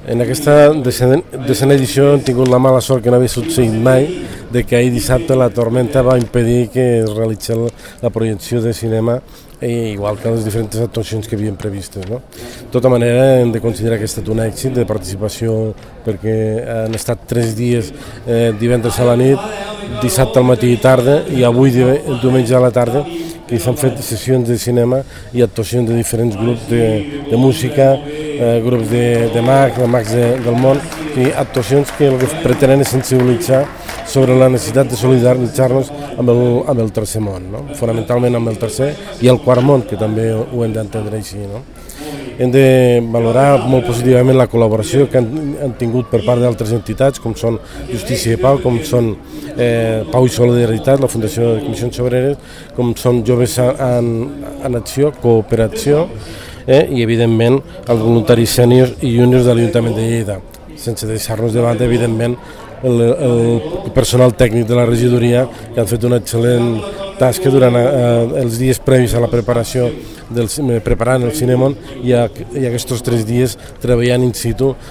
En aquesta desena edició hem tingut la mala sort que no havia succeït mai de que ahir dissabte la tormenta va impedir que es realitzés la projecció de cinema igual que les diferents actuacions que havíem previstes. No? De tota manera hem de considerar que ha estat un èxit de participació perquè han estat 3 dies, divendres a la nit, dissabte al matí i tarda i avui diumenge a la tarda que s'han fet sessions de cinema i actuacions de diferents grups de música, grups de mags del món, i actuacions que el que pretenen és sensibilitzar sobre la necessitat de solidaritzar-nos amb el tercer món, no? Fonamentalment amb el tercer i el quart món, que també ho hem d'entendre així. No? Hem de valorar molt positivament la col·laboració que han tingut per part d'altres entitats, com són Justícia i Pau, com són Pau i Solidaritat, la Fundació de Comissions Obreres, com són Joves en Acció, Cooperació, i evidentment els voluntaris sèniors i júniors de l'Ajuntament de Lleida, sense deixar-nos de banda, evidentment, el personal tècnic de la regidoria, que han fet una excel·lent tasca durant els dies previs a la preparació preparant el Cinemon i aquests 3 dies treballant in situ